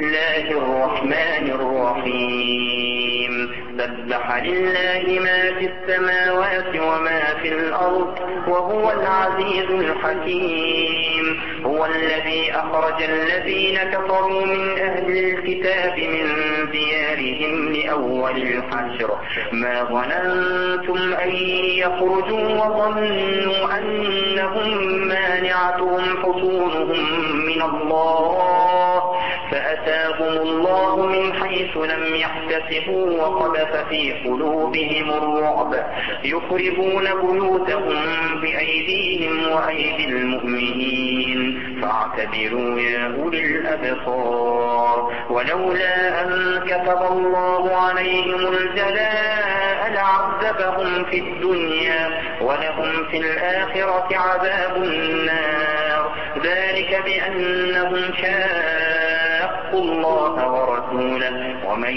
الله الرحمن الرحيم سبح لله ما في السماوات وما في الأرض وهو العزيز الحكيم هو الذي أخرج الذين كفروا من أهل الكتاب من ديارهم لأول الحشر ما ظننتم أن يخرجوا وظنوا أنهم مانعتهم حصونهم من الله فأتاهم الله من حيث لم يحتسبوا وقذف في قلوبهم الرعب يخربون بيوتهم بأيديهم وأيدي المؤمنين فاعتبروا يا أولي الأبصار ولولا أن كتب الله عليهم الجلاء لعذبهم في الدنيا ولهم في الآخرة عذاب النار ذلك بأنهم شاقوا الله ورسوله ومن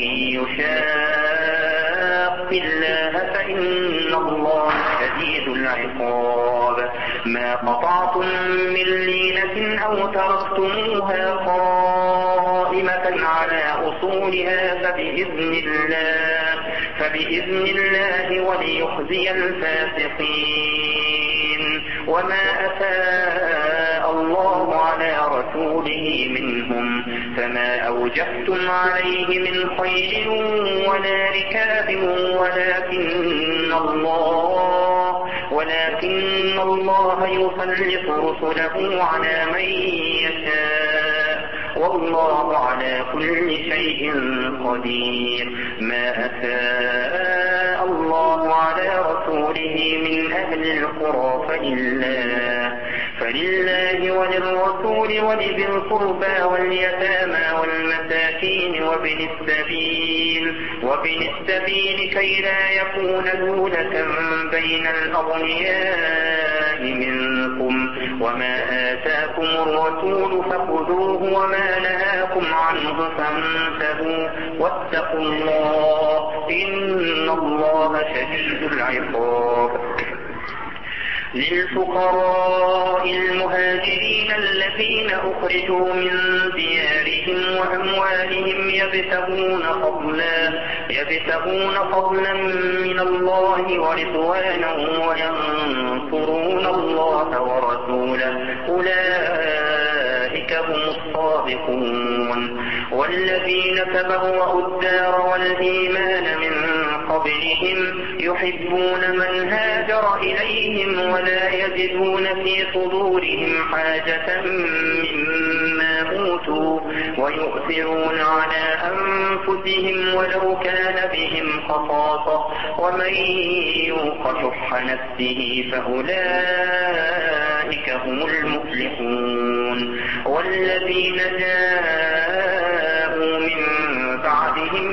يشاق الله فإن الله شديد العقاب ما قطعتم من لينة أو تركتموها قائمة على أصولها فبإذن الله وليخزي الفاسقين وما أفاء الله على رسوله منهم فما أوجفتم عليه من خيل ولا ركاب ولكن الله يسلط رسله على من يشاء والله على كل شيء قدير ما أفاء الله على رسوله من أهل القرى فلله وللرسول ولذي القربى واليتامى والمساكين وابن السبيل كي لا يكون دولة بين الأغنياء منكم وما آتاكم الرسول فخذوه وما نهاكم عنه فانتهوا واتقوا الله إن الله شديد العقاب للفقراء المهاجرين الذين أخرجوا من ديارهم وأموالهم يبتغون فضلا من الله ورضوانا وينصرون الله ورسوله أولئك هم الصادقون والذين تبوأوا الدار والإيمان من قبلهم يحبون من هاجر إليهم ولا يجدون في صدورهم حاجة مما أوتوا ويؤثرون على أنفسهم ولو كان بهم خصاصة ومن يوق شح نفسه فأولئك هم المفلحون والذين جاءوا من بعدهم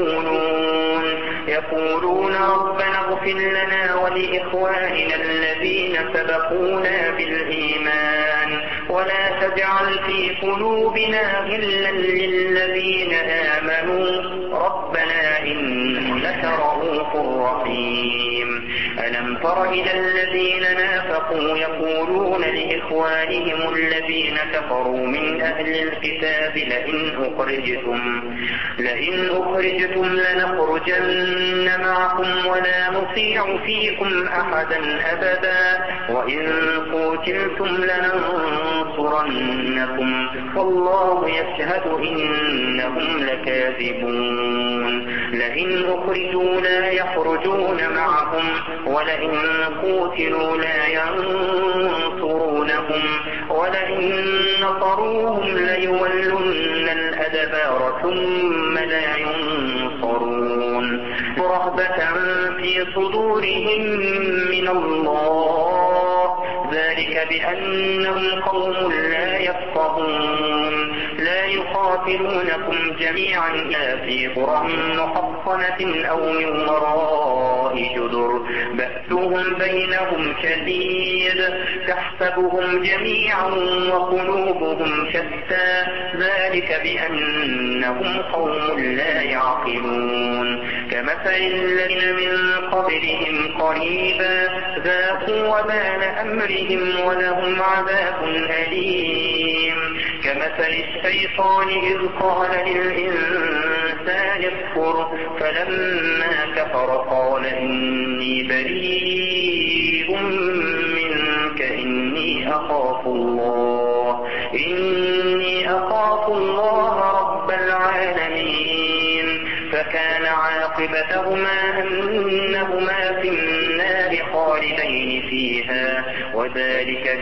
يقولون ربنا اغفر لنا ولإخواننا الذين سبقونا بالإيمان ولا تجعل في قلوبنا غلا للذين آمنوا ربنا إنك رؤوف رحيم ألم تر إلى الذين نافقوا يقولون لإخوانهم الذين كفروا من أهل الكتاب لئن أخرجتم لنخرجن معكم ولا نطيع فيكم أحدا أبدا وإن قتلتم لننصرنكم والله يشهد إنهم لكاذبون لئن أخرجوا لا يخرجون معهم ولئن قتلوا لا ينصرونهم ولئن نصروهم ليولن الأدبار ثم لا ينصرون رهبة في صدورهم من الله ذلك بأنهم قوم لا يفقهون لا يقاتلونكم جميعا إلا في قرى محصنة أو من وراء جدر بأسهم بينهم شديد تحسبهم جميعا وقلوبهم شتى ذلك بأنهم قوم لا يعقلون كمثل الذين من قبلهم قريبا ذاقوا وبال أمرهم ولهم عذاب أليم كمثل الشيطان إذ قال للإنسان اكفر فلما كفر قال إني بريء منك إني أخاف الله رب العالمين فكان عاقبتهما أنهما في النار خالدين فيها وذلك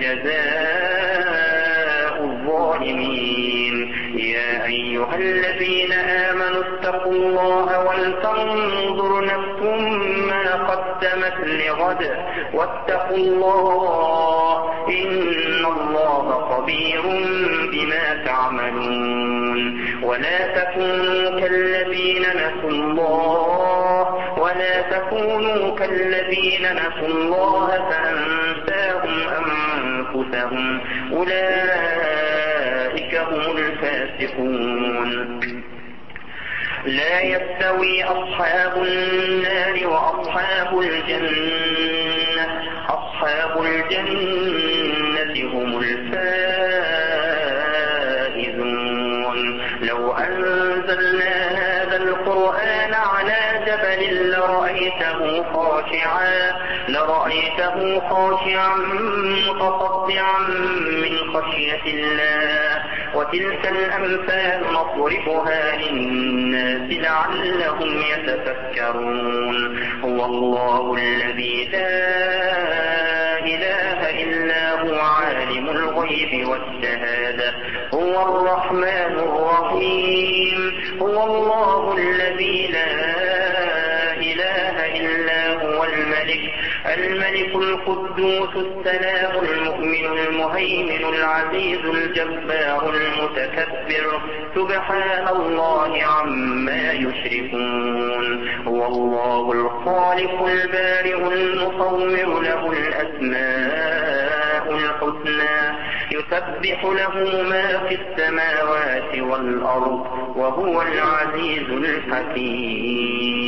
جزاء الظالمين. يا أيها الذين آمنوا اتقوا الله ولتنظر نفس ما قدمت لغد واتقوا الله إن الله خبير بما تعملون. ولا تكونوا كالذين نسوا الله فأنساهم أنفسهم أولئك هم الفاسقون. لا يستوي أصحاب النار وأصحاب الجنة أصحاب الجنة هم الفائزون. لو أنزلنا هذا القرآن على جبل لرأيته خاشعا متصدعا من خشية الله. وتلك الأمثال نضربها للناس لعلهم يتفكرون. هو الله الذي لا إله إلا هو عالم الغيب والشهادة هو الرحمن الرحيم. هو الله الذي لا إله إلا هو الملك القدوس السلام المؤمن المهيمن العزيز الجبار المتكبر سبحان الله عما يشركون. هو الله الخالق البارئ المصور له الأسماء الحسنى يسبح له ما في السماوات والأرض وهو العزيز الحكيم.